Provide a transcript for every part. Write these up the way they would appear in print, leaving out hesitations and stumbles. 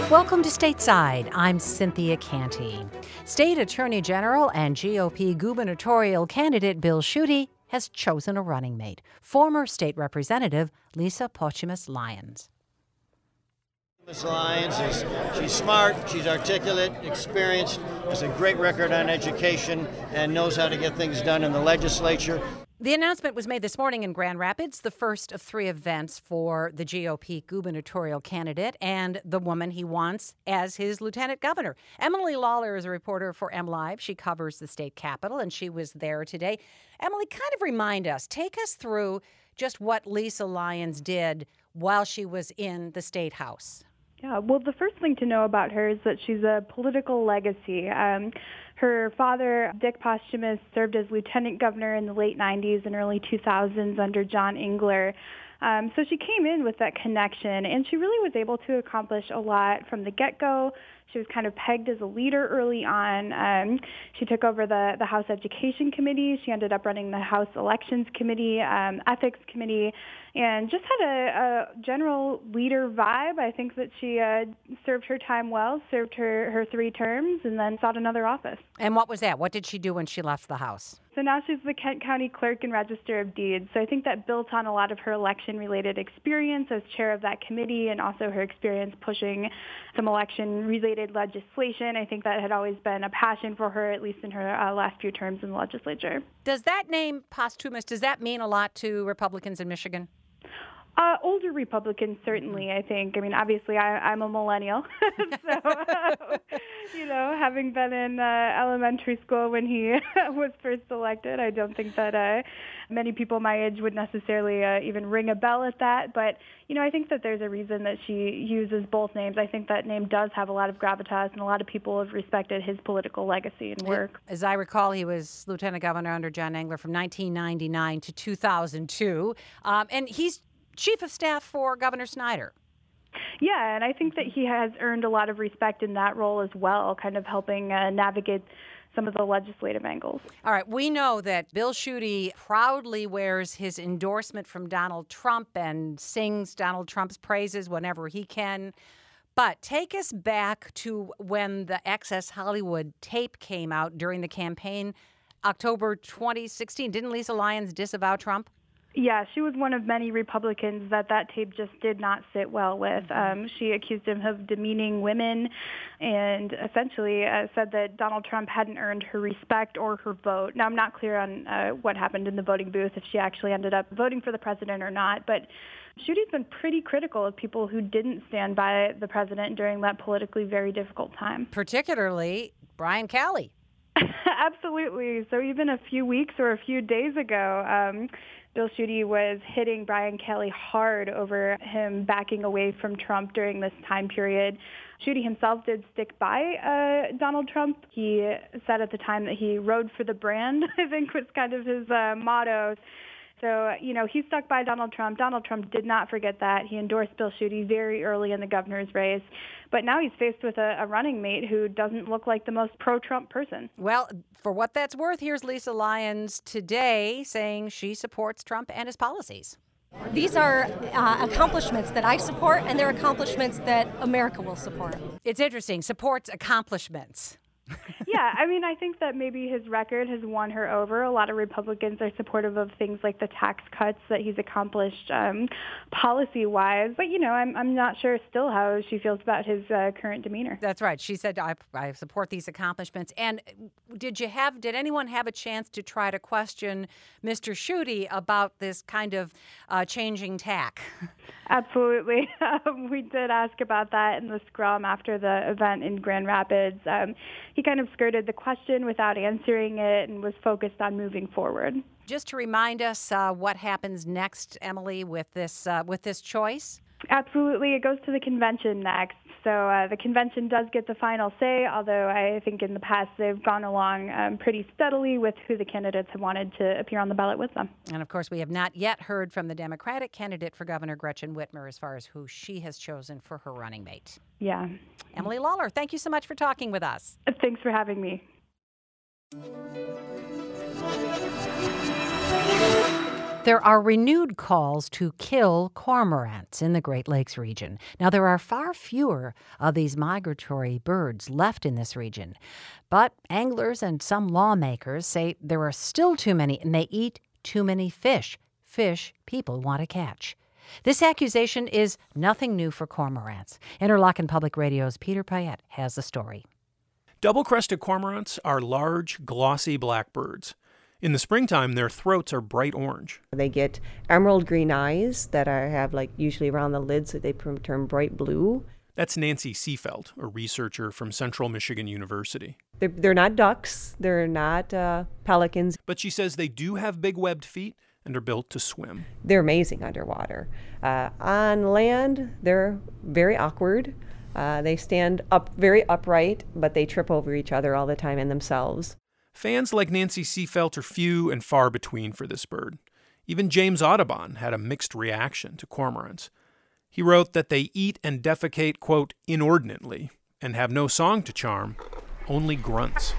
Welcome to Stateside. I'm Cynthia Canty. State Attorney General and GOP gubernatorial candidate Bill Schuette has chosen a running mate, former state representative Lisa Pocimis Lyons. Ms. Lyons she's smart, she's articulate, experienced, has a great record on education, and knows how to get things done in the legislature. The announcement was made this morning in Grand Rapids, the first of 3 events for the GOP gubernatorial candidate and the woman he wants as his lieutenant governor. Emily Lawler is a reporter for MLive. She covers the state capitol, and she was there today. Emily, kind of remind us, take us through just what Lisa Lyons did while she was in the State House. Yeah, well, the first thing to know about her is that she's a political legacy. Her father, Dick Posthumus, served as lieutenant governor in the late 90s and early 2000s under John Engler. So she came in with that connection, and she really was able to accomplish a lot from the get-go. She was kind of pegged as a leader early on. She took over the House Education Committee. She ended up running the House Elections Committee, Ethics Committee, and just had a general leader vibe. I think that she served her time well, served her 3 terms, and then sought another office. And what was that? What did she do when she left the House? So now she's the Kent County Clerk and Register of Deeds. So I think that built on a lot of her election-related experience as chair of that committee and also her experience pushing some election-related legislation. I think that had always been a passion for her, at least in her last few terms in the legislature. Does that name, Posthumus, does that mean a lot to Republicans in Michigan? Older Republicans, certainly, I think. I mean, obviously, I'm a millennial. So, having been in elementary school when he was first elected, I don't think that many people my age would necessarily even ring a bell at that. But, I think that there's a reason that she uses both names. I think that name does have a lot of gravitas, and a lot of people have respected his political legacy and work. As I recall, he was lieutenant governor under John Engler from 1999 to 2002. And he's chief of staff for Governor Snyder. Yeah, and I think that he has earned a lot of respect in that role as well, kind of helping navigate some of the legislative angles. All right, we know that Bill Schuette proudly wears his endorsement from Donald Trump and sings Donald Trump's praises whenever he can. But take us back to when the Access Hollywood tape came out during the campaign, October 2016. Didn't Lisa Lyons disavow Trump? Yeah, she was one of many Republicans that tape just did not sit well with. She accused him of demeaning women and essentially said that Donald Trump hadn't earned her respect or her vote. Now, I'm not clear on what happened in the voting booth, if she actually ended up voting for the president or not, but Schuette's been pretty critical of people who didn't stand by the president during that politically very difficult time. Particularly Brian Calley. Absolutely. So even a few weeks or a few days ago, Bill Schuette was hitting Brian Calley hard over him backing away from Trump during this time period. Schuette himself did stick by Donald Trump. He said at the time that he rode for the brand, I think was kind of his motto. So, he stuck by Donald Trump. Donald Trump did not forget that. He endorsed Bill Schuette very early in the governor's race. But now he's faced with a running mate who doesn't look like the most pro-Trump person. Well, for what that's worth, here's Lisa Lyons today saying she supports Trump and his policies. These are accomplishments that I support, and they're accomplishments that America will support. It's interesting. Supports accomplishments. Yeah, I think that maybe his record has won her over. A lot of Republicans are supportive of things like the tax cuts that he's accomplished policy-wise. But, I'm not sure still how she feels about his current demeanor. That's right. She said, I support these accomplishments. And did anyone have a chance to try to question Mr. Schuette about this kind of changing tack? Absolutely. We did ask about that in the scrum after the event in Grand Rapids. He kind of skirted the question without answering it and was focused on moving forward. Just to remind us what happens next, Emily, with this choice? Absolutely. It goes to the convention next. So the convention does get the final say, although I think in the past they've gone along pretty steadily with who the candidates have wanted to appear on the ballot with them. And, of course, we have not yet heard from the Democratic candidate for governor, Gretchen Whitmer, as far as who she has chosen for her running mate. Yeah. Emily Lawler, thank you so much for talking with us. Thanks for having me. There are renewed calls to kill cormorants in the Great Lakes region. Now, there are far fewer of these migratory birds left in this region, but anglers and some lawmakers say there are still too many, and they eat too many fish people want to catch. This accusation is nothing new for cormorants. Interlochen Public Radio's Peter Payette has the story. Double-crested cormorants are large, glossy black birds. In the springtime, their throats are bright orange. They get emerald green eyes that have usually around the lids that they turn bright blue. That's Nancy Seefeld, a researcher from Central Michigan University. They're not ducks. They're not pelicans. But she says they do have big webbed feet and are built to swim. They're amazing underwater. On land, they're very awkward. They stand up very upright, but they trip over each other all the time and themselves. Fans like Nancy Seefeld are few and far between for this bird. Even James Audubon had a mixed reaction to cormorants. He wrote that they eat and defecate, quote, inordinately, and have no song to charm, only grunts.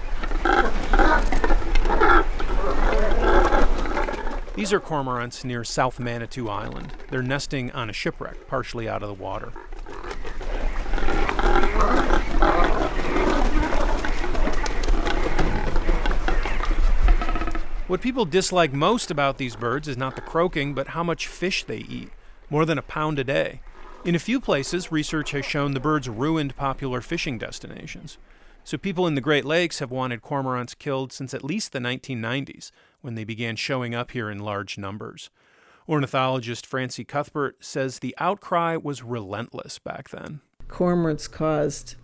These are cormorants near South Manitou Island. They're nesting on a shipwreck, partially out of the water. What people dislike most about these birds is not the croaking, but how much fish they eat, more than a pound a day. In a few places, research has shown the birds ruined popular fishing destinations. So people in the Great Lakes have wanted cormorants killed since at least the 1990s, when they began showing up here in large numbers. Ornithologist Francie Cuthbert says the outcry was relentless back then. Cormorants caused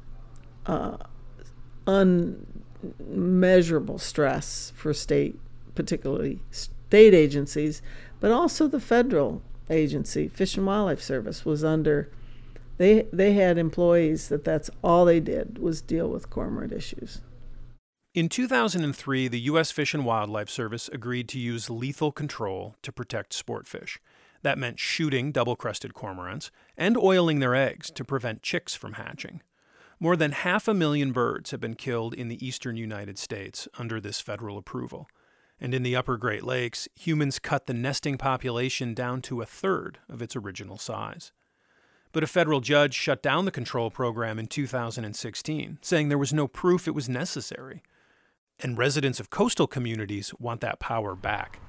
unmeasurable stress for particularly state agencies, but also the federal agency. Fish and Wildlife Service was under. They had employees that's all they did was deal with cormorant issues. In 2003, the U.S. Fish and Wildlife Service agreed to use lethal control to protect sportfish. That meant shooting double-crested cormorants and oiling their eggs to prevent chicks from hatching. More than 500,000 birds have been killed in the eastern United States under this federal approval. And in the upper Great Lakes, humans cut the nesting population down to a third of its original size. But a federal judge shut down the control program in 2016, saying there was no proof it was necessary. And residents of coastal communities want that power back.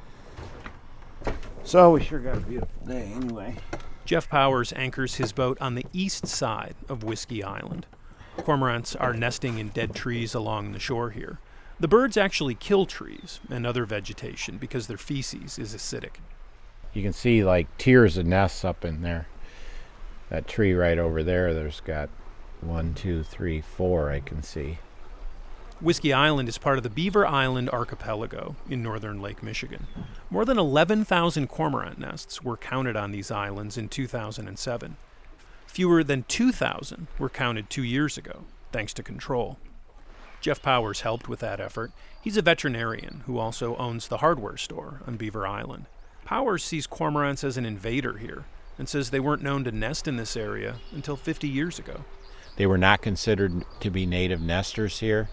So we sure got a beautiful day anyway. Jeff Powers anchors his boat on the east side of Whiskey Island. Cormorants are nesting in dead trees along the shore here. The birds actually kill trees and other vegetation because their feces is acidic. You can see like tiers of nests up in there. That tree right over there, there's got 1, 2, 3, 4 I can see. Whiskey Island is part of the Beaver Island archipelago in northern Lake Michigan. More than 11,000 cormorant nests were counted on these islands in 2007. Fewer than 2,000 were counted 2 years ago, thanks to control. Jeff Powers helped with that effort. He's a veterinarian who also owns the hardware store on Beaver Island. Powers sees cormorants as an invader here and says they weren't known to nest in this area until 50 years ago. They were not considered to be native nesters here.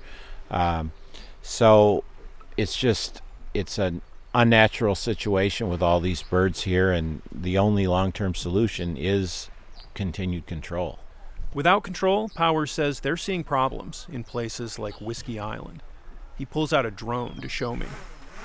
So it's an unnatural situation with all these birds here, and the only long-term solution is continued control. Without control, Powers says they're seeing problems in places like Whiskey Island. He pulls out a drone to show me.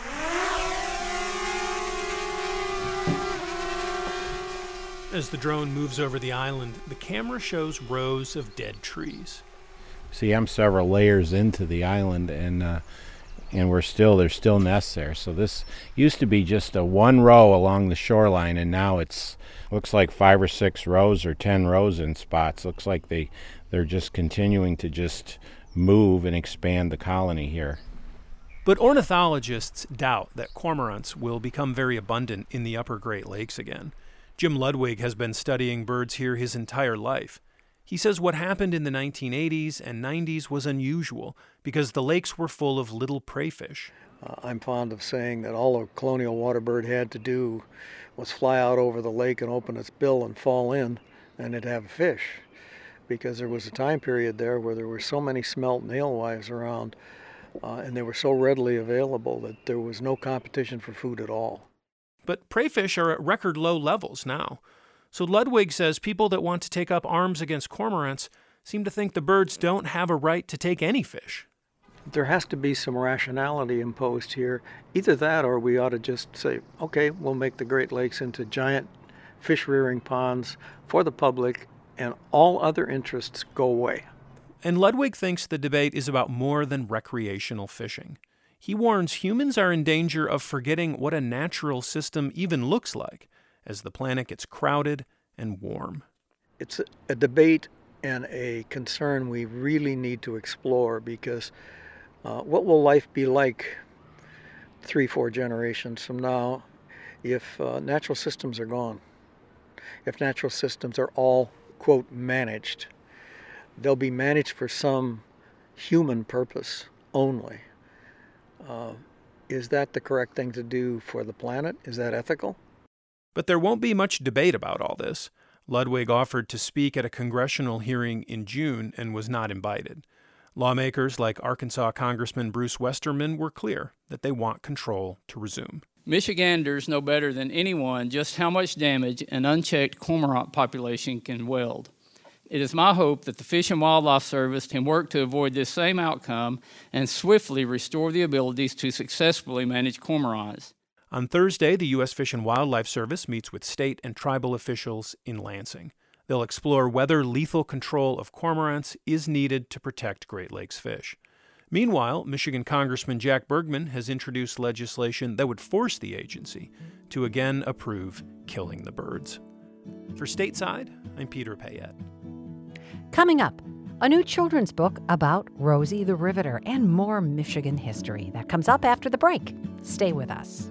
As the drone moves over the island, the camera shows rows of dead trees. See, I'm several layers into the island, and there's still nests there. So this used to be just a one row along the shoreline, and now looks like 5 or 6 rows or 10 rows in spots. Looks like they're just continuing to just move and expand the colony here. But ornithologists doubt that cormorants will become very abundant in the upper Great Lakes again. Jim Ludwig has been studying birds here his entire life. He says what happened in the 1980s and 90s was unusual because the lakes were full of little prey fish. I'm fond of saying that all a colonial water bird had to do was fly out over the lake and open its bill and fall in, and it'd have a fish. Because there was a time period there where there were so many smelt and alewives around, and they were so readily available that there was no competition for food at all. but prey fish are at record low levels now. So Ludwig says people that want to take up arms against cormorants seem to think the birds don't have a right to take any fish. There has to be some rationality imposed here. Either that or we ought to just say, okay, we'll make the Great Lakes into giant fish rearing ponds for the public and all other interests go away. And Ludwig thinks the debate is about more than recreational fishing. He warns humans are in danger of forgetting what a natural system even looks like as the planet gets crowded and warm. It's a debate and a concern we really need to explore because what will life be like 3-4 generations from now if natural systems are gone? If natural systems are all, quote, managed. They'll be managed for some human purpose only. Is that the correct thing to do for the planet? Is that ethical? But there won't be much debate about all this. Ludwig offered to speak at a congressional hearing in June and was not invited. Lawmakers like Arkansas Congressman Bruce Westerman were clear that they want control to resume. Michiganders know better than anyone just how much damage an unchecked cormorant population can weld. It is my hope that the Fish and Wildlife Service can work to avoid this same outcome and swiftly restore the abilities to successfully manage cormorants. On Thursday, the U.S. Fish and Wildlife Service meets with state and tribal officials in Lansing. They'll explore whether lethal control of cormorants is needed to protect Great Lakes fish. Meanwhile, Michigan Congressman Jack Bergman has introduced legislation that would force the agency to again approve killing the birds. For Stateside, I'm Peter Payette. Coming up, a new children's book about Rosie the Riveter and more Michigan history. That comes up after the break. Stay with us.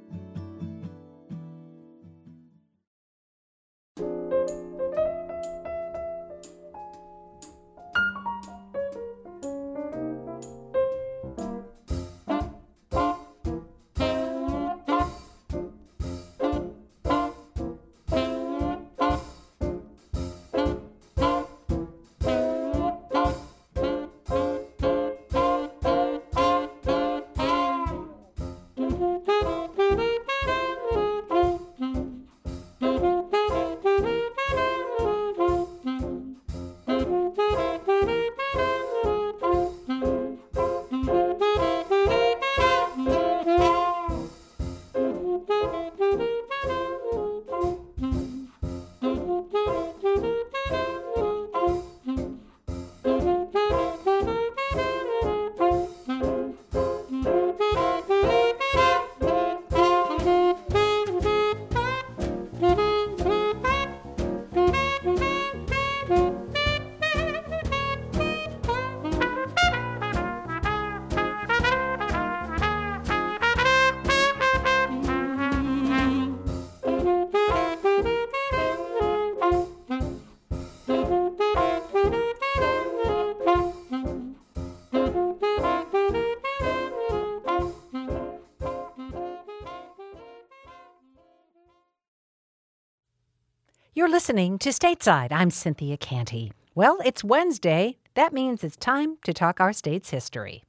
You're listening to Stateside. I'm Cynthia Canty. Well, it's Wednesday. That means it's time to talk our state's history.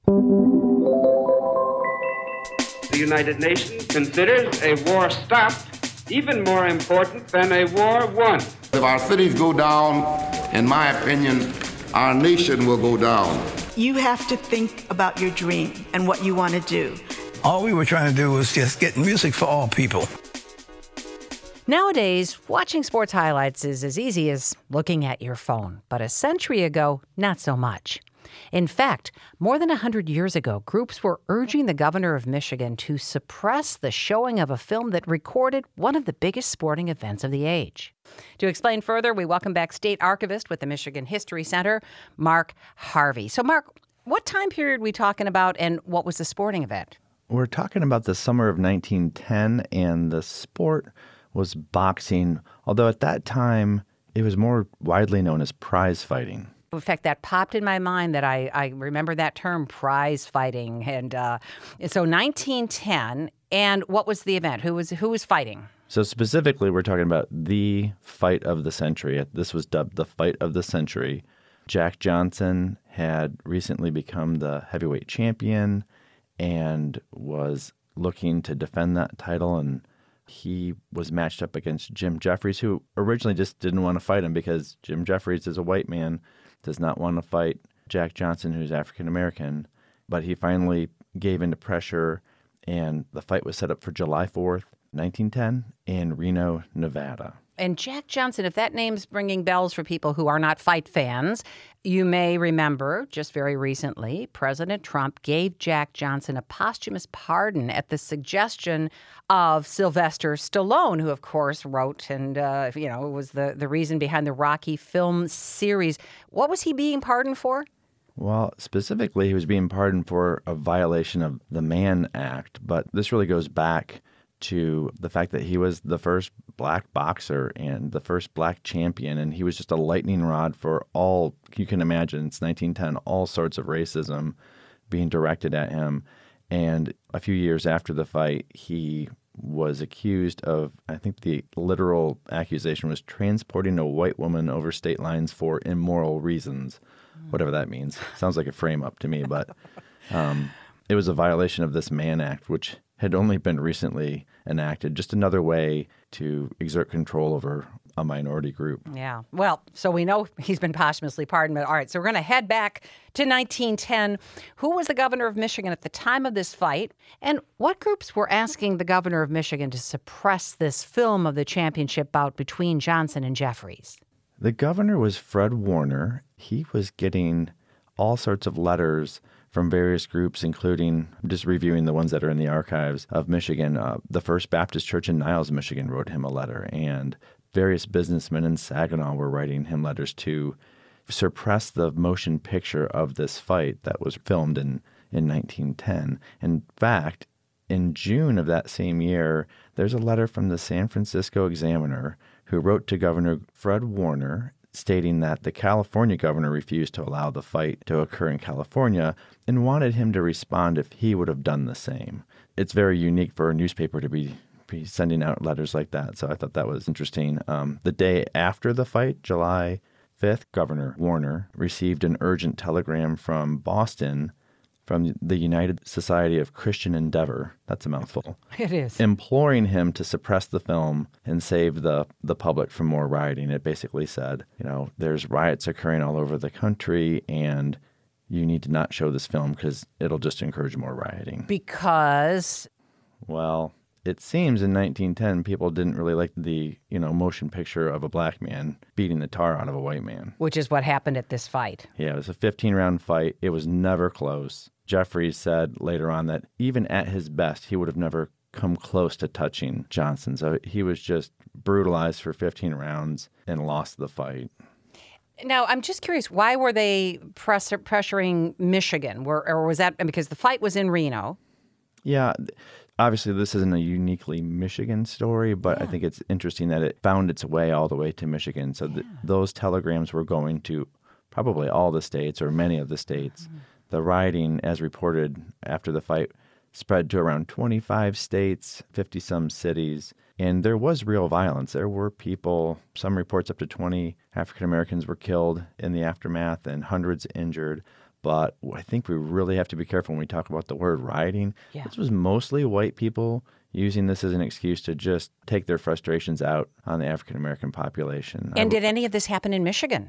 The United Nations considers a war stopped even more important than a war won. If our cities go down, in my opinion, our nation will go down. You have to think about your dream and what you want to do. All we were trying to do was just get music for all people. Nowadays, watching sports highlights is as easy as looking at your phone. But a century ago, not so much. In fact, more than 100 years ago, groups were urging the governor of Michigan to suppress the showing of a film that recorded one of the biggest sporting events of the age. To explain further, we welcome back State Archivist with the Michigan History Center, Mark Harvey. So, Mark, what time period are we talking about, and what was the sporting event? We're talking about the summer of 1910, and the sport was boxing, although at that time it was more widely known as prize fighting. In fact, that popped in my mind that I remember that term, prize fighting. And so 1910, and what was the event? Who was fighting? So specifically, we're talking about the fight of the century. This was dubbed the fight of the century. Jack Johnson had recently become the heavyweight champion and was looking to defend that title, and He was matched up against Jim Jeffries, who originally just didn't want to fight him because Jim Jeffries is a white man, does not want to fight Jack Johnson, who's African American. But he finally gave into pressure, and the fight was set up for July 4th, 1910, in Reno, Nevada. And Jack Johnson, if that name's ringing bells for people who are not fight fans, you may remember just very recently, President Trump gave Jack Johnson a posthumous pardon at the suggestion of Sylvester Stallone, who, of course, wrote and, was the reason behind the Rocky film series. What was he being pardoned for? Well, specifically, he was being pardoned for a violation of the Mann Act, but this really goes back to the fact that he was the first black boxer and the first black champion, and he was just a lightning rod for all, you can imagine, it's 1910, all sorts of racism being directed at him. And a few years after the fight, he was accused of, I think the literal accusation was transporting a white woman over state lines for immoral reasons, whatever that means. Sounds like a frame-up to me, but it was a violation of this Mann Act, which had only been recently enacted, just another way to exert control over a minority group. Yeah. Well, so we know he's been posthumously pardoned. But all right, so we're going to head back to 1910. Who was the governor of Michigan at the time of this fight? And what groups were asking the governor of Michigan to suppress this film of the championship bout between Johnson and Jeffries? The governor was Fred Warner. He was getting all sorts of letters from various groups, including, I'm just reviewing the ones that are in the archives of Michigan. The First Baptist Church in Niles, Michigan wrote him a letter, and various businessmen in Saginaw were writing him letters to suppress the motion picture of this fight that was filmed in 1910. In fact, in June of that same year, there's a letter from the San Francisco Examiner who wrote to Governor Fred Warner stating that the California governor refused to allow the fight to occur in California and wanted him to respond if he would have done the same. It's very unique for a newspaper to be sending out letters like that, so I thought that was interesting. The day after the fight, July 5th, Governor Warner received an urgent telegram from Boston from the United Society of Christian Endeavor, that's a mouthful. It is. Imploring him to suppress the film and save the public from more rioting. It basically said, there's riots occurring all over the country and you need to not show this film because it'll just encourage more rioting. Because? Well, it seems in 1910 people didn't really like the, motion picture of a black man beating the tar out of a white man. Which is what happened at this fight. Yeah, it was a 15-round fight. It was never close. Jeffries said later on that even at his best, he would have never come close to touching Johnson. So he was just brutalized for 15 rounds and lost the fight. Now, I'm just curious, why were they pressuring Michigan? Or was that because the fight was in Reno? Yeah, obviously this isn't a uniquely Michigan story, but I think it's interesting that it found its way all the way to Michigan. So those telegrams were going to probably all the states or many of the states. The rioting, as reported after the fight, spread to around 25 states, 50-some cities, and there was real violence. There were people, some reports up to 20 African Americans were killed in the aftermath and hundreds injured. But I think we really have to be careful when we talk about the word rioting. Yeah. This was mostly white people using this as an excuse to just take their frustrations out on the African American population. And did any of this happen in Michigan?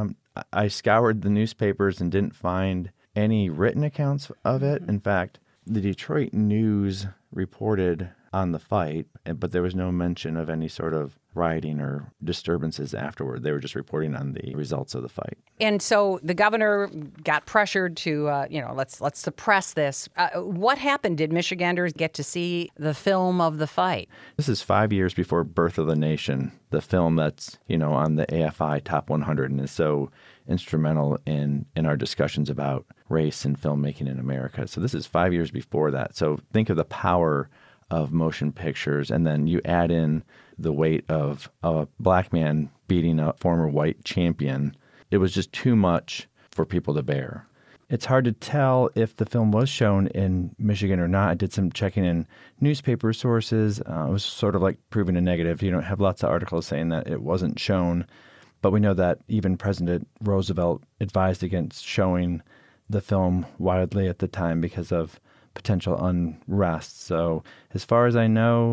I scoured the newspapers and didn't find any written accounts of it. In fact, the Detroit News reported on the fight, but there was no mention of any sort of rioting or disturbances afterward. They were just reporting on the results of the fight. And so the governor got pressured to, let's suppress this. What happened? Did Michiganders get to see the film of the fight? This is 5 years before Birth of the Nation, the film that's, on the AFI Top 100 and is so instrumental in our discussions about race and filmmaking in America. So this is 5 years before that. So think of the power of motion pictures, and then you add in the weight of a black man beating a former white champion. It was just too much for people to bear. It's hard to tell if the film was shown in Michigan or not. I did some checking in newspaper sources. It was sort of like proving a negative. You don't have lots of articles saying that it wasn't shown, but we know that even President Roosevelt advised against showing the film widely at the time because of potential unrest. So as far as I know,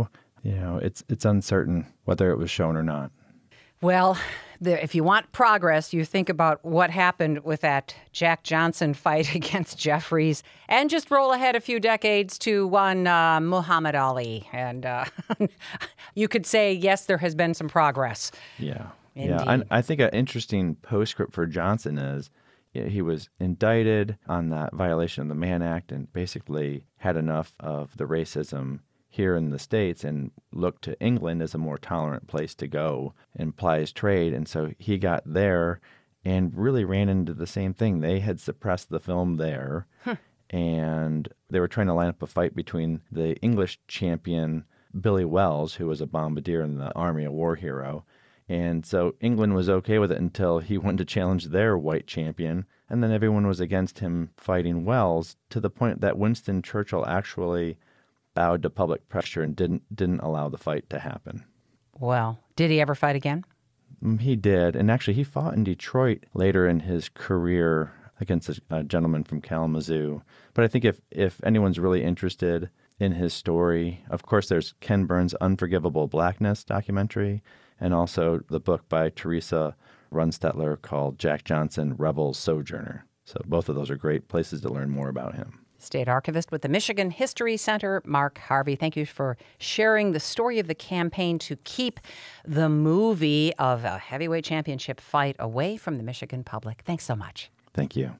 It's uncertain whether it was shown or not. Well, if you want progress, you think about what happened with that Jack Johnson fight against Jeffries, and just roll ahead a few decades to one Muhammad Ali. And you could say, yes, there has been some progress. Yeah. Indeed. Yeah. I think an interesting postscript for Johnson is he was indicted on that violation of the Mann Act and basically had enough of the racism here in the States and looked to England as a more tolerant place to go and ply his trade. And so he got there and really ran into the same thing. They had suppressed the film there, and they were trying to line up a fight between the English champion Billy Wells, who was a bombardier in the Army, a war hero. And so England was okay with it until he wanted to challenge their white champion, and then everyone was against him fighting Wells, to the point that Winston Churchill actually bowed to public pressure and didn't allow the fight to happen. Well, did he ever fight again? He did, and actually he fought in Detroit later in his career against a gentleman from Kalamazoo. But I think if anyone's really interested in his story, of course there's Ken Burns' Unforgivable Blackness documentary, and also the book by Teresa Runstetler called Jack Johnson, Rebel Sojourner. So both of those are great places to learn more about him. State Archivist with the Michigan History Center, Mark Harvey. Thank you for sharing the story of the campaign to keep the movie of a heavyweight championship fight away from the Michigan public. Thanks so much. Thank you.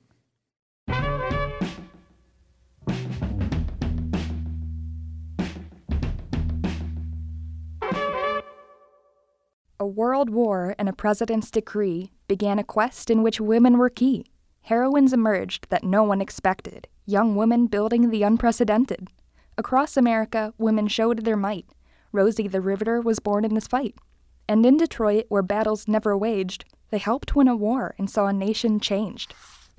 A world war and a president's decree began a quest in which women were key. Heroines emerged that no one expected, young women building the unprecedented. Across America, women showed their might. Rosie the Riveter was born in this fight. And in Detroit, where battles never waged, they helped win a war and saw a nation changed.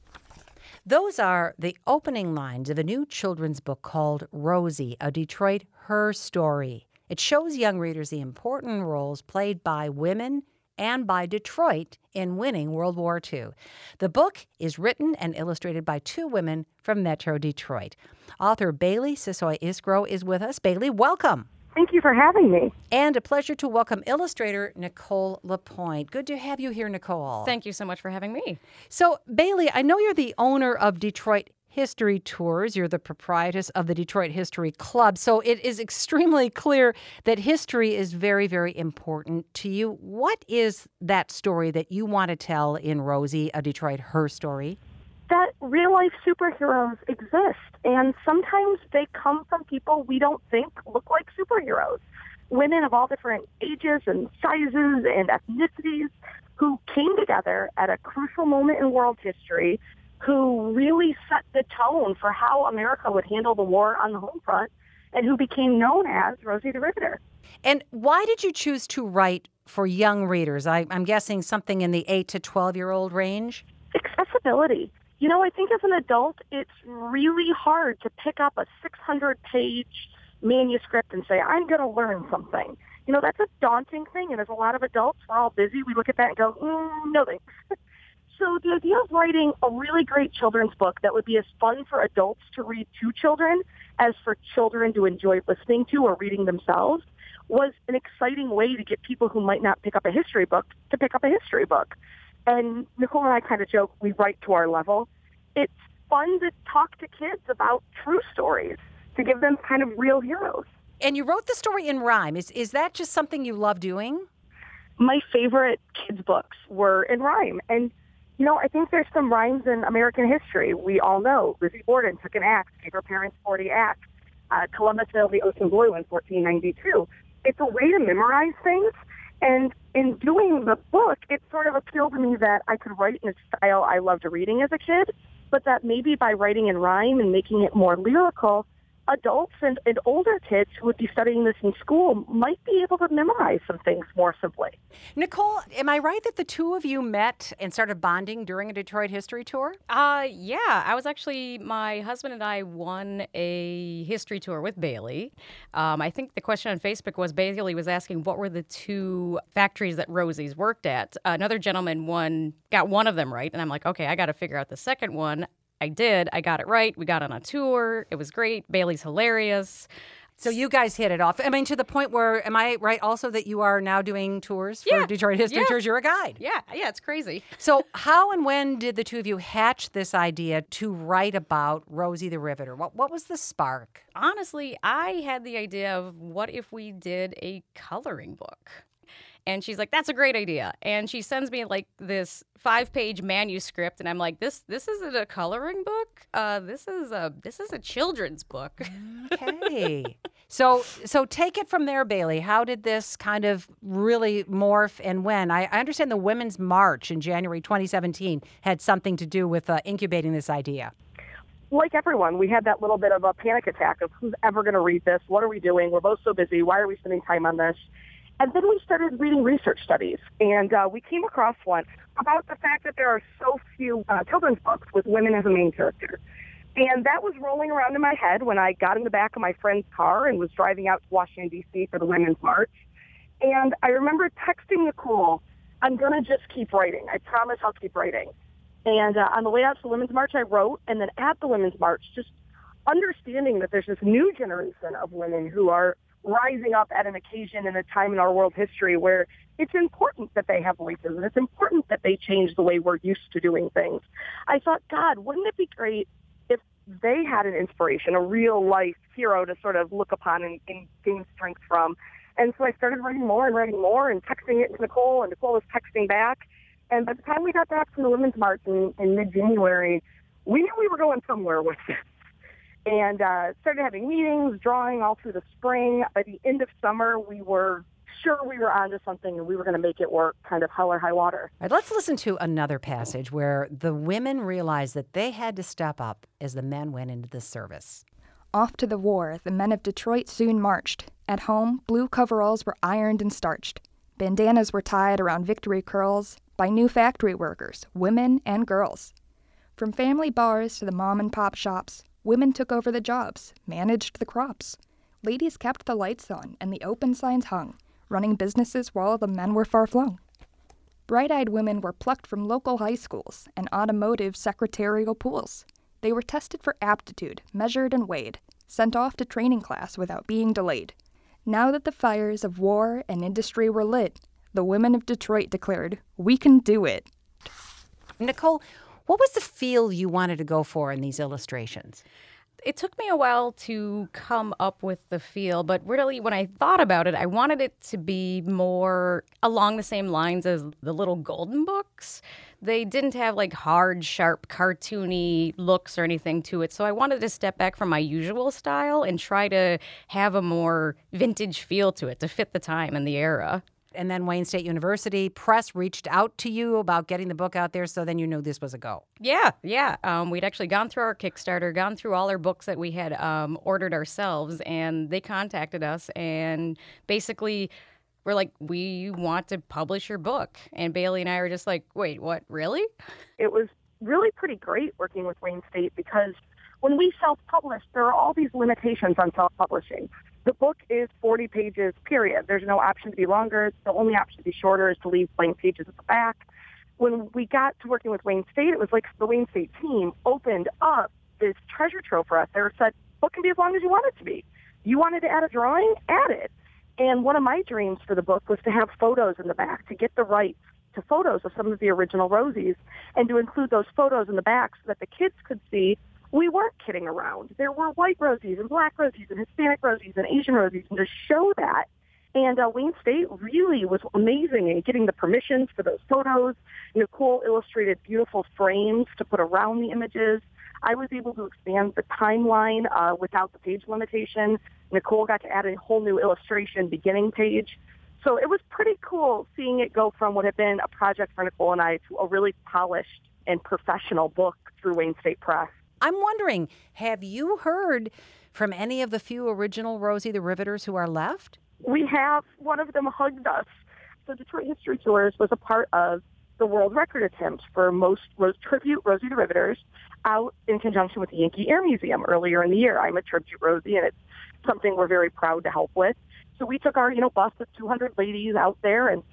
Those are the opening lines of a new children's book called Rosie, a Detroit Her Story. It shows young readers the important roles played by women and by Detroit in winning World War II. The book is written and illustrated by two women from Metro Detroit. Author Bailey Sisoy-Iskro is with us. Bailey, welcome. Thank you for having me. And a pleasure to welcome illustrator Nicole LaPointe. Good to have you here, Nicole. Thank you so much for having me. So, Bailey, I know you're the owner of Detroit History Tours. You're the proprietress of the Detroit History Club. So it is extremely clear that history is very, very important to you. What is that story that you want to tell in Rosie, a Detroit Her Story? That real-life superheroes exist, and sometimes they come from people we don't think look like superheroes. Women of all different ages and sizes and ethnicities who came together at a crucial moment in world history, who really set the tone for how America would handle the war on the home front, and who became known as Rosie the Riveter. And why did you choose to write for young readers? I'm guessing something in the 8 to 12-year-old range? Accessibility. You know, I think as an adult, it's really hard to pick up a 600-page manuscript and say, I'm going to learn something. You know, that's a daunting thing, and as a lot of adults, we're all busy. We look at that and go, no thanks. So the idea of writing a really great children's book that would be as fun for adults to read to children as for children to enjoy listening to or reading themselves was an exciting way to get people who might not pick up a history book to pick up a history book. And Nicole and I kind of joke, we write to our level. It's fun to talk to kids about true stories, to give them kind of real heroes. And you wrote the story in rhyme. Is that just something you love doing? My favorite kids' books were in rhyme. And you know, I think there's some rhymes in American history. We all know Lizzie Borden took an axe, gave her parents 40 acts. Columbus sailed the ocean blue in 1492. It's a way to memorize things. And in doing the book, it sort of appealed to me that I could write in a style I loved reading as a kid, but that maybe by writing in rhyme and making it more lyrical, adults and older kids who would be studying this in school might be able to memorize some things more simply. Nicole, am I right that the two of you met and started bonding during a Detroit history tour? Yeah. I was actually, my husband and I won a history tour with Bailey. I think the question on Facebook was Bailey was asking what were the two factories that Rosie's worked at. Another gentleman got one of them right, and I'm like, okay, I got to figure out the second one. I did. I got it right. We got on a tour. It was great. Bailey's hilarious. So you guys hit it off. I mean, to the point where, am I right also that you are now doing tours for Detroit History Tours? You're a guide. Yeah, it's crazy. So how and when did the two of you hatch this idea to write about Rosie the Riveter? What was the spark? Honestly, I had the idea of what if we did a coloring book? And she's like, that's a great idea. And she sends me like this 5-page manuscript, and I'm like, this isn't a coloring book. This is a children's book. Okay. So take it from there, Bailey. How did this kind of really morph and when? I understand the Women's March in January 2017 had something to do with incubating this idea. Like everyone, we had that little bit of a panic attack of who's ever going to read this? What are we doing? We're both so busy. Why are we spending time on this? And then we started reading research studies, and we came across one about the fact that there are so few children's books with women as a main character. And that was rolling around in my head when I got in the back of my friend's car and was driving out to Washington, D.C. for the Women's March. And I remember texting Nicole, I'm going to just keep writing. I promise I'll keep writing. And on the way out to the Women's March, I wrote, and then at the Women's March, just understanding that there's this new generation of women who are rising up at an occasion and a time in our world history where it's important that they have voices and it's important that they change the way we're used to doing things. I thought, God, wouldn't it be great if they had an inspiration, a real life hero to sort of look upon and gain strength from? And so I started writing more and texting it to Nicole, and Nicole was texting back. And by the time we got back from the Women's March in mid-January, we knew we were going somewhere with this. And started having meetings, drawing all through the spring. By the end of summer, we were sure we were onto something and we were going to make it work, kind of hell or high water. All right, let's listen to another passage where the women realized that they had to step up as the men went into the service. Off to the war, the men of Detroit soon marched. At home, blue coveralls were ironed and starched. Bandanas were tied around victory curls by new factory workers, women and girls. From family bars to the mom-and-pop shops, women took over the jobs, managed the crops. Ladies kept the lights on and the open signs hung, running businesses while the men were far flung. Bright-eyed women were plucked from local high schools and automotive secretarial pools. They were tested for aptitude, measured and weighed, sent off to training class without being delayed. Now that the fires of war and industry were lit, the women of Detroit declared, "We can do it." Nicole, what was the feel you wanted to go for in these illustrations? It took me a while to come up with the feel, but really when I thought about it, I wanted it to be more along the same lines as the Little Golden Books. They didn't have like hard, sharp, cartoony looks or anything to it, so I wanted to step back from my usual style and try to have a more vintage feel to it to fit the time and the era. And then Wayne State University Press reached out to you about getting the book out there, so then you knew this was a go. Yeah. We'd actually gone through our Kickstarter, gone through all our books that we had ordered ourselves, and they contacted us and basically were like, we want to publish your book. And Bailey and I were just like, wait, what, really? It was really pretty great working with Wayne State because when we self-publish, there are all these limitations on self-publishing. The book is 40 pages, period. There's no option to be longer. The only option to be shorter is to leave blank pages at the back. When we got to working with Wayne State, it was like the Wayne State team opened up this treasure trove for us. They said, book can be as long as you want it to be. You wanted to add a drawing? Add it. And one of my dreams for the book was to have photos in the back, to get the rights to photos of some of the original Rosies, and to include those photos in the back so that the kids could see we weren't kidding around. There were white Rosies and black Rosies and Hispanic Rosies and Asian Rosies, and to show that. And Wayne State really was amazing in getting the permissions for those photos. Nicole illustrated beautiful frames to put around the images. I was able to expand the timeline without the page limitation. Nicole got to add a whole new illustration beginning page. So it was pretty cool seeing it go from what had been a project for Nicole and I to a really polished and professional book through Wayne State Press. I'm wondering, have you heard from any of the few original Rosie the Riveters who are left? We have. One of them hugged us. The Detroit History Tours was a part of the world record attempt for most tribute Rosie the Riveters out in conjunction with the Yankee Air Museum earlier in the year. I'm a tribute Rosie, and it's something we're very proud to help with. So we took our, bus of 200 ladies out there, and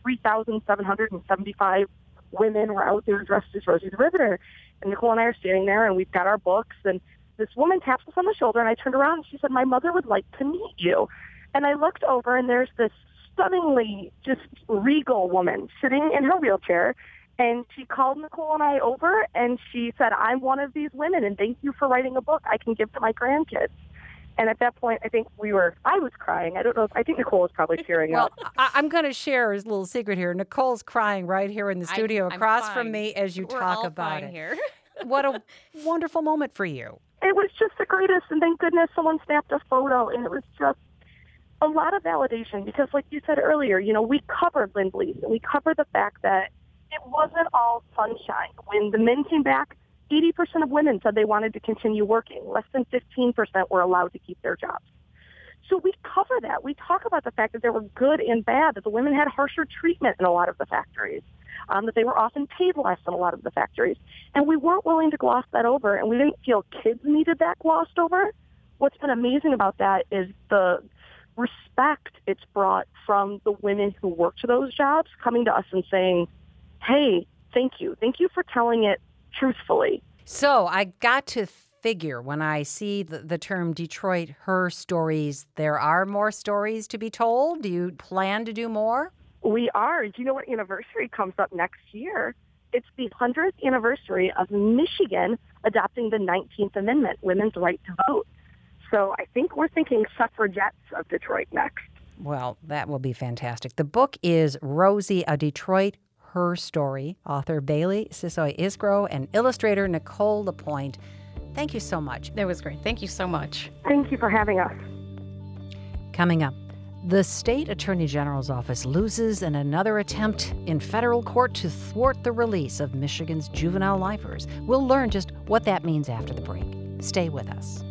3,775 women were out there dressed as Rosie the Riveter. And Nicole and I are standing there, and we've got our books, and this woman taps us on the shoulder, and I turned around and she said, "My mother would like to meet you." And I looked over, and there's this stunningly just regal woman sitting in her wheelchair, and she called Nicole and I over, and she said, "I'm one of these women, and thank you for writing a book I can give to my grandkids." And at that point, I think I was crying. I think Nicole was probably tearing up. I'm going to share a little secret here. Nicole's crying right here in the studio across from me as you talk about it. Here. What a wonderful moment for you. It was just the greatest, and thank goodness someone snapped a photo, and it was just a lot of validation because, like you said earlier, we covered Lend-Lease, and we covered the fact that it wasn't all sunshine. When the men came back, 80% of women said they wanted to continue working. Less than 15% were allowed to keep their jobs. So we cover that. We talk about the fact that there were good and bad, that the women had harsher treatment in a lot of the factories, that they were often paid less in a lot of the factories. And we weren't willing to gloss that over, and we didn't feel kids needed that glossed over. What's been amazing about that is the respect it's brought from the women who worked those jobs coming to us and saying, "Hey, thank you. Thank you for telling it truthfully." So I got to figure when I see the term Detroit Her Stories, there are more stories to be told. Do you plan to do more? We are. Do you know what anniversary comes up next year? It's the 100th anniversary of Michigan adopting the 19th Amendment, women's right to vote. So I think we're thinking suffragettes of Detroit next. Well, that will be fantastic. The book is Rosie, A Detroit Her Story. Author Bailey Sysoy-Isgrow and illustrator Nicole LaPointe. Thank you so much. That was great. Thank you so much. Thank you for having us. Coming up, the state attorney general's office loses in another attempt in federal court to thwart the release of Michigan's juvenile lifers. We'll learn just what that means after the break. Stay with us.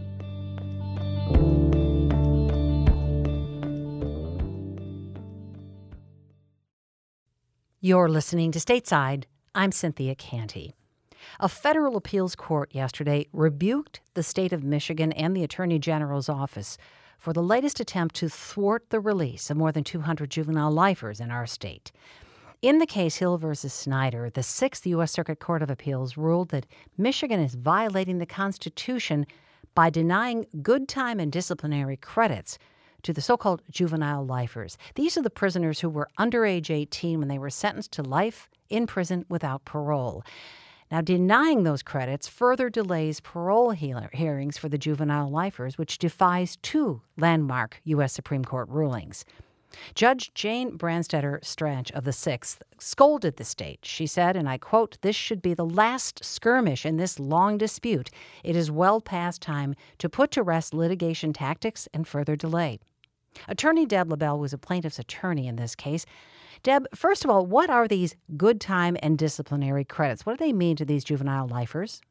You're listening to Stateside. I'm Cynthia Canty. A federal appeals court yesterday rebuked the state of Michigan and the Attorney General's office for the latest attempt to thwart the release of more than 200 juvenile lifers in our state. In the case Hill v. Snyder, the 6th U.S. Circuit Court of Appeals ruled that Michigan is violating the Constitution by denying good time and disciplinary credits to the so-called juvenile lifers. These are the prisoners who were under age 18 when they were sentenced to life in prison without parole. Now, denying those credits further delays parole hearings for the juvenile lifers, which defies 2 landmark U.S. Supreme Court rulings. Judge Jane Branstetter Stranch of the 6th scolded the state. She said, and I quote, "This should be the last skirmish in this long dispute. It is well past time to put to rest litigation tactics and further delay." Attorney Deb LaBelle was a plaintiff's attorney in this case. Deb, first of all, what are these good time and disciplinary credits? What do they mean to these juvenile lifers?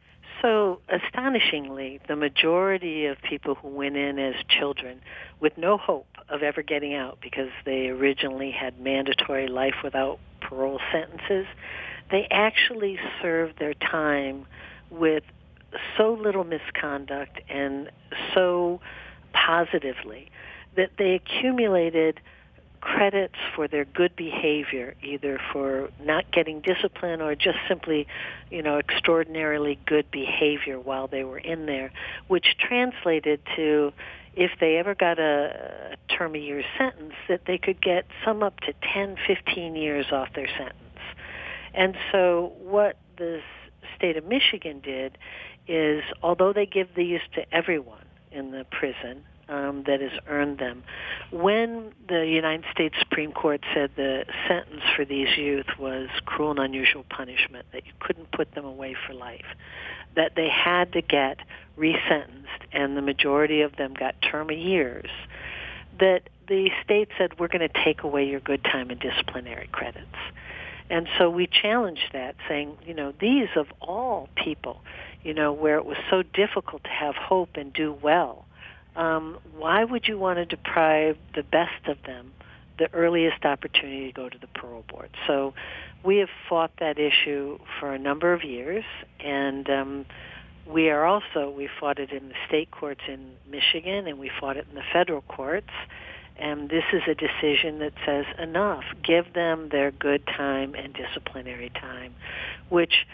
So, astonishingly, the majority of people who went in as children with no hope of ever getting out because they originally had mandatory life without parole sentences, they actually served their time with so little misconduct and so positively that they accumulated credits for their good behavior, either for not getting discipline or just simply, extraordinarily good behavior while they were in there, which translated to, if they ever got a term a year sentence, that they could get some up to 10, 15 years off their sentence. And so what the state of Michigan did is, although they give these to everyone in the prison, that has earned them. When the United States Supreme Court said the sentence for these youth was cruel and unusual punishment, that you couldn't put them away for life, that they had to get resentenced, and the majority of them got term of years, that the state said, we're going to take away your good time and disciplinary credits. And so we challenged that, saying, these of all people, where it was so difficult to have hope and do well, why would you want to deprive the best of them the earliest opportunity to go to the parole board? So we have fought that issue for a number of years, and we fought it in the state courts in Michigan, and we fought it in the federal courts, and this is a decision that says enough. Give them their good time and disciplinary time, which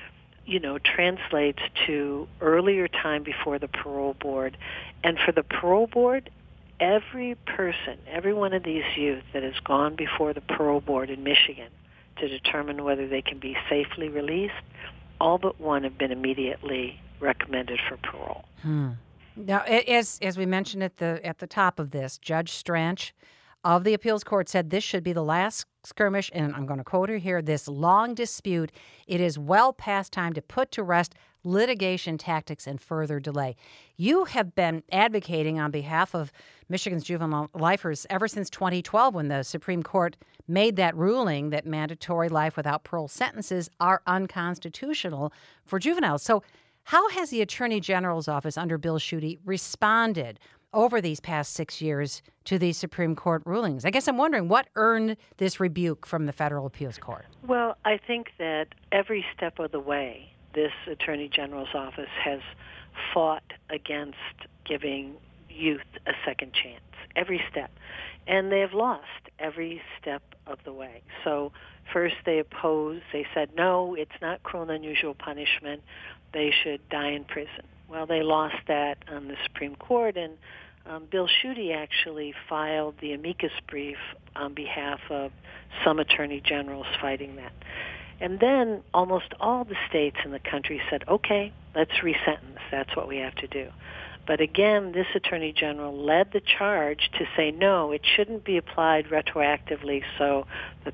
translates to earlier time before the parole board. And for the parole board, every person, every one of these youth that has gone before the parole board in Michigan to determine whether they can be safely released, all but one have been immediately recommended for parole. Now, as we mentioned at the top of this, Judge Stranch of the appeals court said this should be the last skirmish, and I'm going to quote her here, "This long dispute, it is well past time to put to rest litigation tactics and further delay." You have been advocating on behalf of Michigan's juvenile lifers ever since 2012 when the Supreme Court made that ruling that mandatory life without parole sentences are unconstitutional for juveniles. So how has the Attorney General's office under Bill Schuette responded over these past 6 years to these Supreme Court rulings? I guess I'm wondering what earned this rebuke from the Federal Appeals Court? Well, I think that every step of the way, this Attorney General's office has fought against giving youth a second chance, every step. And they have lost every step of the way. So first they opposed, they said, no, it's not cruel and unusual punishment. They should die in prison. Well, they lost that on the Supreme Court, and Bill Schuette actually filed the amicus brief on behalf of some attorney generals fighting that. And then almost all the states in the country said, okay, let's resentence. That's what we have to do. But again, this attorney general led the charge to say, no, it shouldn't be applied retroactively, so the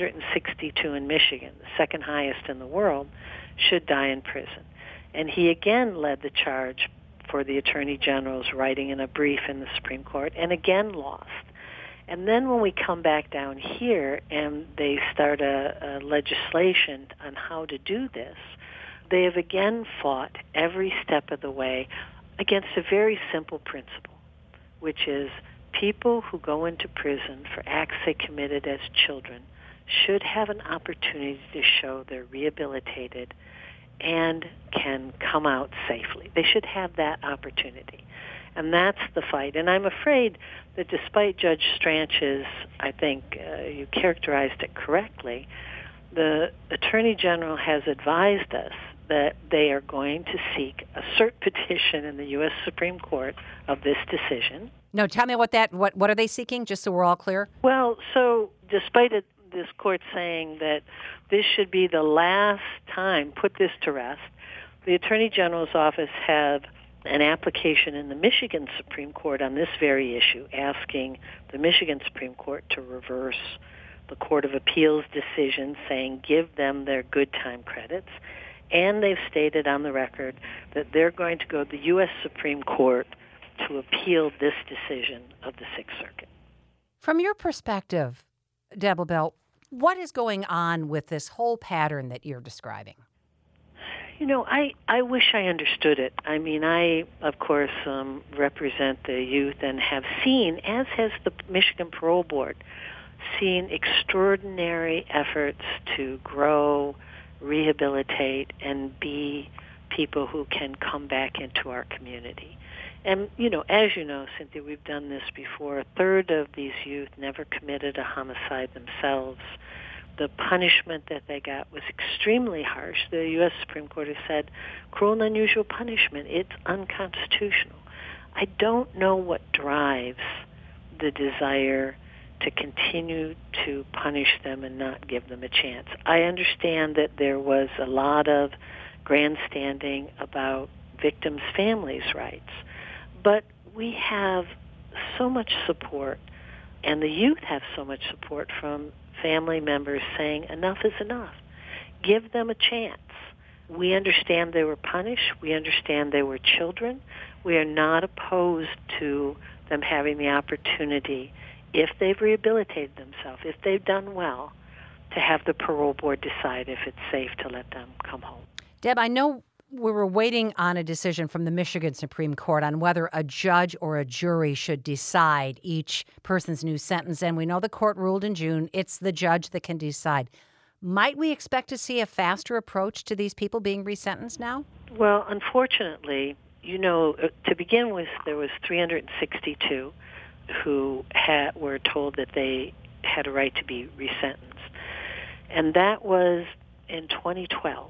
362 in Michigan, the second highest in the world, should die in prison. And he again led the charge for the attorney generals writing in a brief in the Supreme Court, and again lost. And then when we come back down here and they start a legislation on how to do this, they have again fought every step of the way against a very simple principle, which is people who go into prison for acts they committed as children should have an opportunity to show they're rehabilitated and can come out safely. They should have that opportunity. And that's the fight. And I'm afraid that despite Judge Stranch's, I think you characterized it correctly, the Attorney General has advised us that they are going to seek a cert petition in the U.S. Supreme Court of this decision. No, tell me what are they seeking, just so we're all clear? Well, so despite this court saying that this should be the last time, put this to rest, the Attorney General's office have an application in the Michigan Supreme Court on this very issue, asking the Michigan Supreme Court to reverse the Court of Appeals decision, saying give them their good time credits. And they've stated on the record that they're going to go to the U.S. Supreme Court to appeal this decision of the Sixth Circuit. From your perspective, Deb LaBelle, what is going on with this whole pattern that you're describing? You know, I wish I understood it. I mean, I, of course, represent the youth and have seen, as has the Michigan Parole Board, seen extraordinary efforts to grow, rehabilitate, and be people who can come back into our community. And, you know, as you know, Cynthia, we've done this before. A third of these youth never committed a homicide themselves. The punishment that they got was extremely harsh. The U.S. Supreme Court has said cruel and unusual punishment, it's unconstitutional. I don't know what drives the desire to continue to punish them and not give them a chance. I understand that there was a lot of grandstanding about victims' families' rights, but we have so much support, and the youth have so much support from family members saying enough is enough. Give them a chance. We understand they were punished. We understand they were children. We are not opposed to them having the opportunity, if they've rehabilitated themselves, if they've done well, to have the parole board decide if it's safe to let them come home. Deb, I know we were waiting on a decision from the Michigan Supreme Court on whether a judge or a jury should decide each person's new sentence, and we know the court ruled in June. It's the judge that can decide. Might we expect to see a faster approach to these people being resentenced now? Well, unfortunately, you know, to begin with, there was 362 who were told that they had a right to be resentenced. And that was in 2012.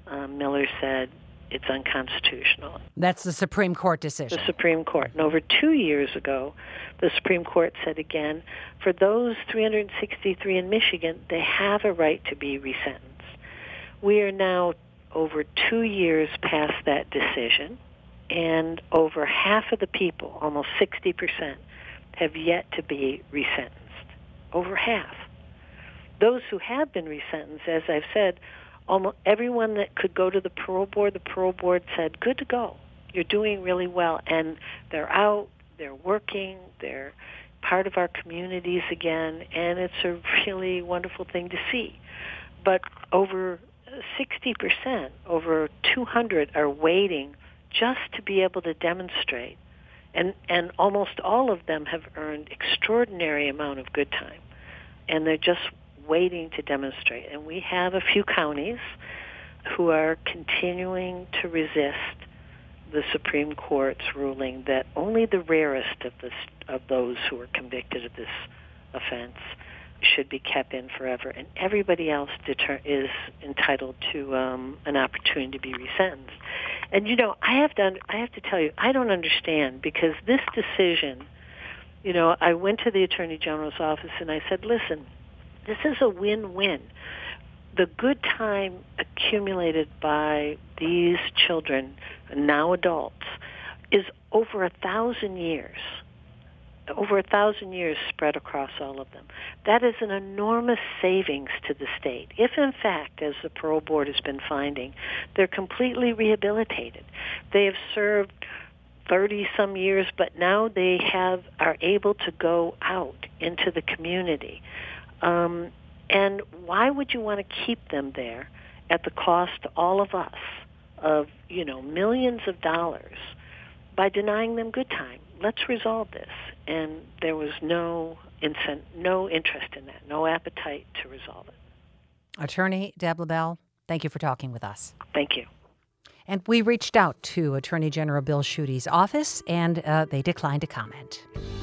Miller said it's unconstitutional. That's the Supreme Court decision. The Supreme Court. And over 2 years ago, the Supreme Court said again, for those 363 in Michigan, they have a right to be resentenced. We are now over 2 years past that decision, and over half of the people, almost 60%, have yet to be resentenced. Over half. Those who have been resentenced, as I've said, almost everyone that could go to the parole board said, good to go. You're doing really well. And they're out, they're working, they're part of our communities again, and it's a really wonderful thing to see. But over 60%, over 200 are waiting just to be able to demonstrate. And almost all of them have earned extraordinary amount of good time. And they're just waiting to demonstrate. And we have a few counties who are continuing to resist the Supreme Court's ruling that only the rarest of those who are convicted of this offense should be kept in forever, and everybody else is entitled to an opportunity to be resentenced. And I have to tell you, I don't understand, because this decision, I went to the Attorney General's office and I said, listen, this is a win-win. The good time accumulated by these children, now adults, is over 1,000 years. Over 1,000 years spread across all of them. That is an enormous savings to the state. If, in fact, as the parole board has been finding, they're completely rehabilitated. They have served 30-some years, but now they are able to go out into the community. And why would you want to keep them there at the cost to all of us of, millions of dollars by denying them good time? Let's resolve this. And there was no interest in that, no appetite to resolve it. Attorney Deb LaBelle, thank you for talking with us. Thank you. And we reached out to Attorney General Bill Schutte's office, and they declined to comment.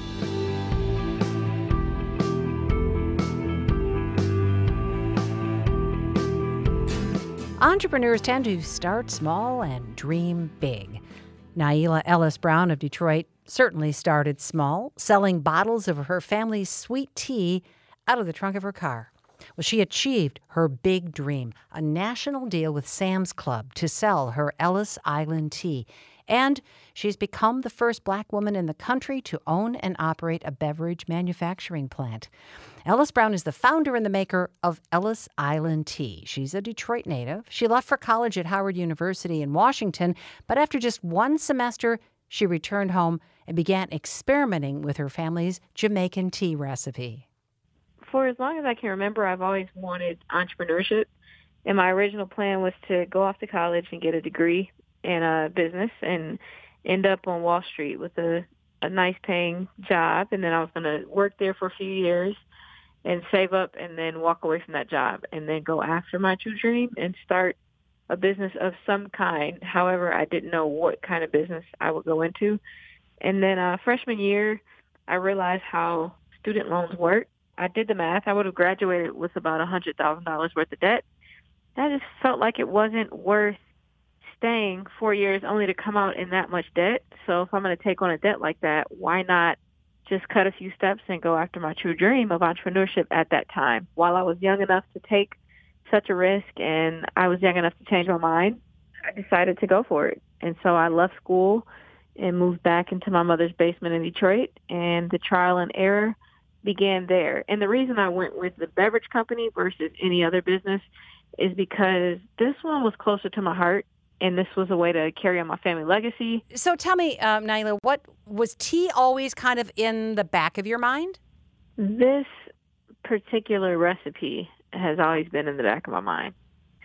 Entrepreneurs tend to start small and dream big. Naila Ellis Brown of Detroit certainly started small, selling bottles of her family's sweet tea out of the trunk of her car. Well, she achieved her big dream, a national deal with Sam's Club to sell her Ellis Island tea. And she's become the first Black woman in the country to own and operate a beverage manufacturing plant. Ellis Brown is the founder and the maker of Ellis Island Tea. She's a Detroit native. She left for college at Howard University in Washington, but after just one semester, she returned home and began experimenting with her family's Jamaican tea recipe. For as long as I can remember, I've always wanted entrepreneurship, and my original plan was to go off to college and get a degree in business and end up on Wall Street with a nice paying job, and then I was going to work there for a few years and save up and then walk away from that job and then go after my true dream and start a business of some kind. However, I didn't know what kind of business I would go into. And then freshman year, I realized how student loans work. I did the math. I would have graduated with about $100,000 worth of debt. That just felt like it wasn't worth staying 4 years only to come out in that much debt. So if I'm going to take on a debt like that, why not just cut a few steps and go after my true dream of entrepreneurship at that time? While I was young enough to take such a risk and I was young enough to change my mind, I decided to go for it. And so I left school and moved back into my mother's basement in Detroit, and the trial and error began there. And the reason I went with the beverage company versus any other business is because this one was closer to my heart, and this was a way to carry on my family legacy. So tell me, Naila, what was tea always kind of in the back of your mind? This particular recipe has always been in the back of my mind.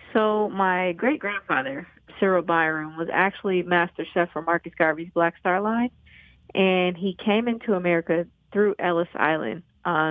So my great-grandfather, Cyril Byron, was actually master chef for Marcus Garvey's Black Star line, and he came into America through Ellis Island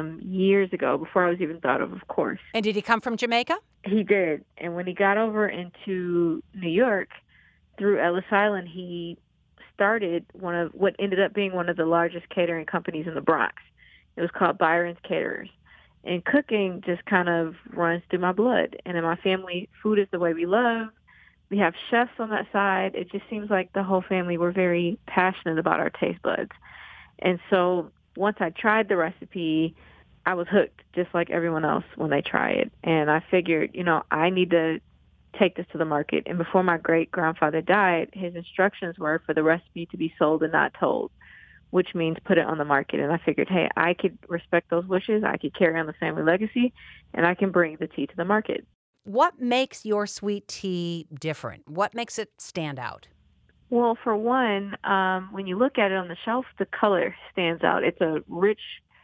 years ago, before I was even thought of course. And did he come from Jamaica? He did. And when he got over into New York through Ellis Island, he started one of what ended up being one of the largest catering companies in the Bronx. It was called Byron's Caterers. And cooking just kind of runs through my blood. And in my family, food is the way we love. We have chefs on that side. It just seems like the whole family were very passionate about our taste buds. And so once I tried the recipe, I was hooked just like everyone else when they try it. And I figured, I need to take this to the market. And before my great-grandfather died, his instructions were for the recipe to be sold and not told, which means put it on the market. And I figured, hey, I could respect those wishes. I could carry on the family legacy, and I can bring the tea to the market. What makes your sweet tea different? What makes it stand out? Well, for one, when you look at it on the shelf, the color stands out. It's a rich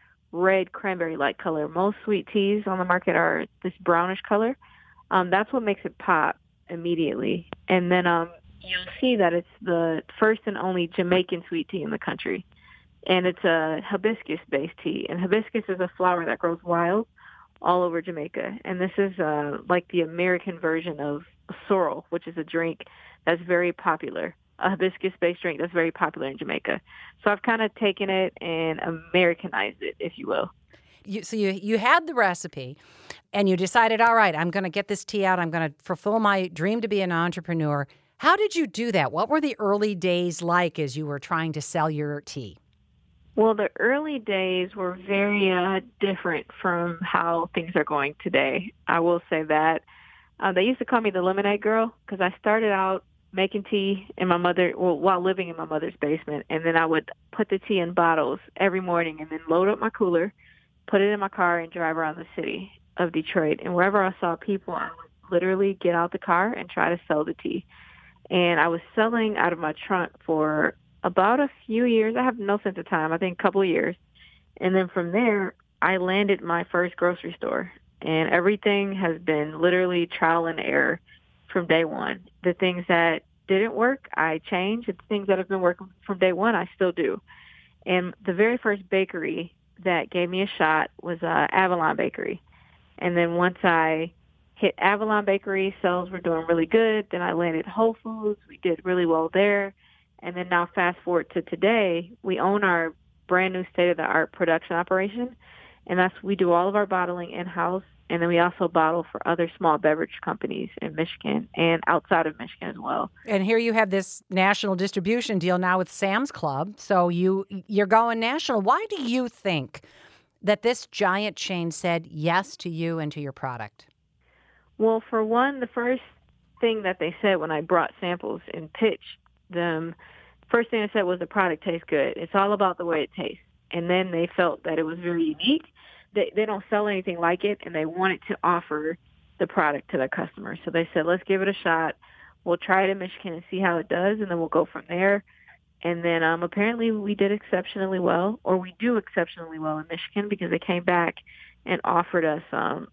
red cranberry-like color. Most sweet teas on the market are this brownish color. That's what makes it pop immediately. And then you'll see that it's the first and only Jamaican sweet tea in the country. And it's a hibiscus-based tea. And hibiscus is a flower that grows wild all over Jamaica. And this is like the American version of sorrel, which is a drink that's very popular, a hibiscus-based drink that's very popular in Jamaica. So I've kind of taken it and Americanized it, if you will. So you had the recipe, and you decided, all right, I'm going to get this tea out. I'm going to fulfill my dream to be an entrepreneur. How did you do that? What were the early days like as you were trying to sell your tea? Well, the early days were very different from how things are going today. I will say that. They used to call me the lemonade girl because I started out making tea while living in my mother's basement, and then I would put the tea in bottles every morning and then load up my cooler, put it in my car, and drive around the city of Detroit. And wherever I saw people, I would literally get out the car and try to sell the tea. And I was selling out of my trunk for about a few years. I have no sense of time. I think a couple of years. And then from there, I landed my first grocery store. And everything has been literally trial and error from day one. The things that didn't work, I changed. The things that have been working from day one, I still do. And the very first bakery that gave me a shot was Avalon Bakery. And then once I hit Avalon Bakery, sales were doing really good. Then I landed Whole Foods. We did really well there. And then now fast forward to today, we own our brand new state-of-the-art production operation. And we do all of our bottling in-house. And then we also bottle for other small beverage companies in Michigan and outside of Michigan as well. And here you have this national distribution deal now with Sam's Club. So you're going national. Why do you think that this giant chain said yes to you and to your product? Well, for one, the first thing that they said when I brought samples and pitched them, first thing they said was the product tastes good. It's all about the way it tastes. And then they felt that it was very unique. They don't sell anything like it, and they wanted to offer the product to their customers. So they said, let's give it a shot. We'll try it in Michigan and see how it does, and then we'll go from there. And then apparently we did exceptionally well, or we do exceptionally well in Michigan, because they came back and offered us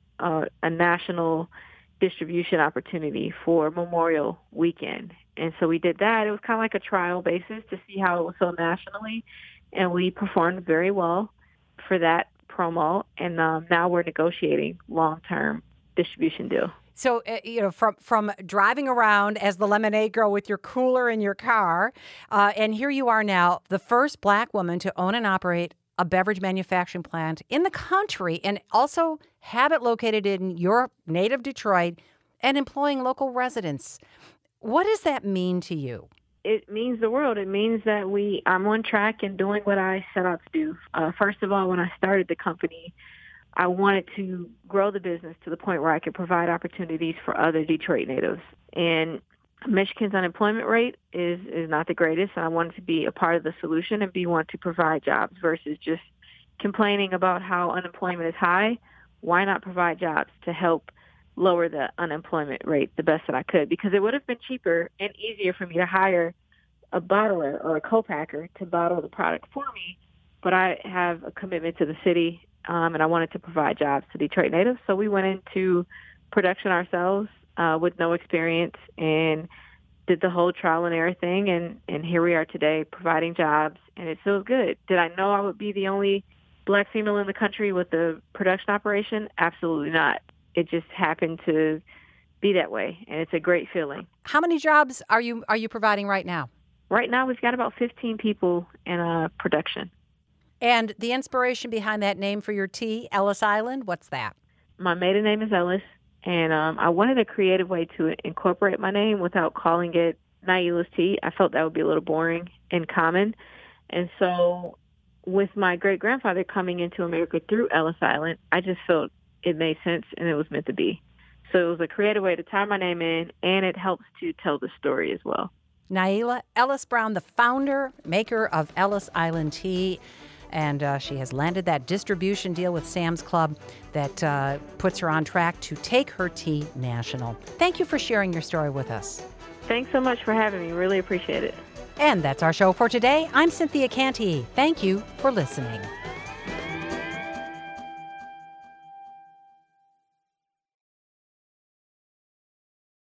a national distribution opportunity for Memorial Weekend. And so we did that. It was kind of like a trial basis to see how it was sold nationally, and we performed very well for that promo, and now we're negotiating long-term distribution deal. So, from driving around as the lemonade girl with your cooler in your car, and here you are now, the first Black woman to own and operate a beverage manufacturing plant in the country, and also have it located in your native Detroit and employing local residents. What does that mean to you? It means the world. It means that I'm on track and doing what I set out to do. First of all, when I started the company, I wanted to grow the business to the point where I could provide opportunities for other Detroit natives. And Michigan's unemployment rate is not the greatest, and I wanted to be a part of the solution and be one to provide jobs versus just complaining about how unemployment is high. Why not provide jobs to help lower the unemployment rate the best that I could? Because it would have been cheaper and easier for me to hire a bottler or a co-packer to bottle the product for me, but I have a commitment to the city, and I wanted to provide jobs to Detroit natives. So we went into production ourselves with no experience and did the whole trial and error thing, and here we are today providing jobs, and it feels good. Did I know I would be the only Black female in the country with the production operation? Absolutely not. It just happened to be that way, and it's a great feeling. How many jobs are you providing right now? Right now, we've got about 15 people in production. And the inspiration behind that name for your tea, Ellis Island, what's that? My maiden name is Ellis, And I wanted a creative way to incorporate my name without calling it Naila's Tea. I felt that would be a little boring and common. And so with my great-grandfather coming into America through Ellis Island, I just felt it made sense and it was meant to be. So it was a creative way to tie my name in, and it helps to tell the story as well. Naila Ellis Brown, the founder, maker of Ellis Island Tea, and she has landed that distribution deal with Sam's Club that puts her on track to take her tea national. Thank you for sharing your story with us. Thanks so much for having me. Really appreciate it. And that's our show for today. I'm Cynthia Canty. Thank you for listening.